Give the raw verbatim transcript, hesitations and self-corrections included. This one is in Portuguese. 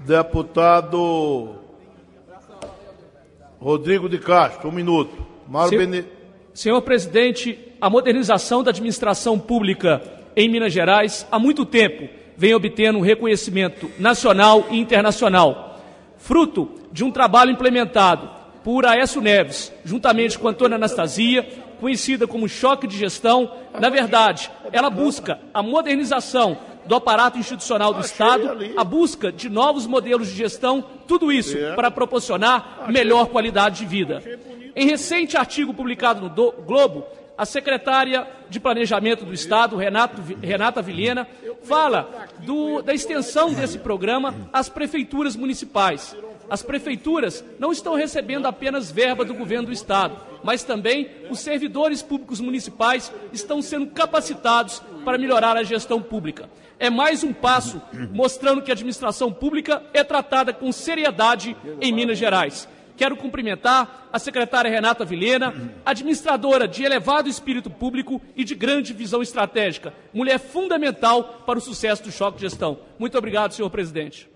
Deputado Rodrigo de Castro, um minuto. Mauro Senhor, Bene... Senhor presidente, a modernização da administração pública em Minas Gerais há muito tempo vem obtendo um reconhecimento nacional e internacional, fruto de um trabalho implementado por Aécio Neves, juntamente com Antônia Anastasia, conhecida como choque de gestão. Na verdade, ela busca a modernização do aparato institucional do Estado, a busca de novos modelos de gestão, tudo isso para proporcionar melhor qualidade de vida. Em recente artigo publicado no Do Globo, a secretária de Planejamento do Estado, Renato, Renata Vilhena, fala do, da extensão desse programa às prefeituras municipais. As prefeituras não estão recebendo apenas verba do governo do Estado, mas também os servidores públicos municipais estão sendo capacitados para melhorar a gestão pública. É mais um passo mostrando que a administração pública é tratada com seriedade em Minas Gerais. Quero cumprimentar a secretária Renata Vilhena, administradora de elevado espírito público e de grande visão estratégica, mulher fundamental para o sucesso do choque de gestão. Muito obrigado, senhor presidente.